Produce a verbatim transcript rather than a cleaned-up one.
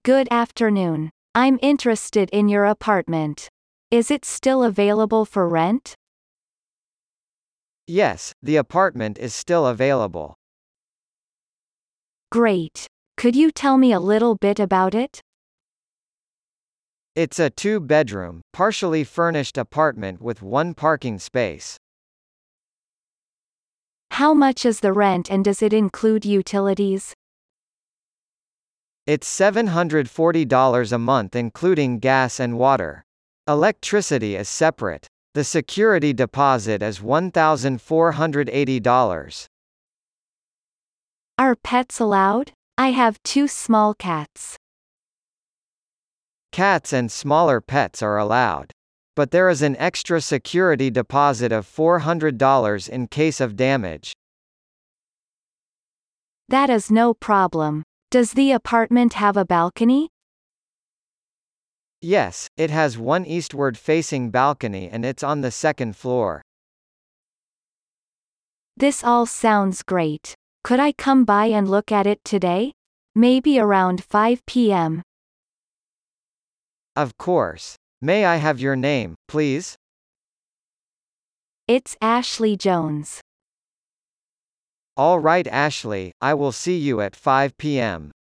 Good afternoon. I'm interested in your apartment. Is it still available for rent? Yes, the apartment is still available. Great. Could you tell me a little bit about it? It's a two-bedroom, partially furnished apartment with one parking space. How much is the rent and does it include utilities? It's seven hundred forty dollars a month including gas and water. Electricity is separate. The security deposit is one thousand four hundred eighty dollars. Are pets allowed? I have two small cats. Cats and smaller pets are allowed. But there is an extra security deposit of four hundred dollars in case of damage. That is no problem. Does the apartment have a balcony? Yes, it has one eastward-facing balcony and it's on the second floor. This all sounds great. Could I come by and look at it today? Maybe around five p m Of course. May I have your name, please? It's Ashley Jones. All right, Ashley, I will see you at five p m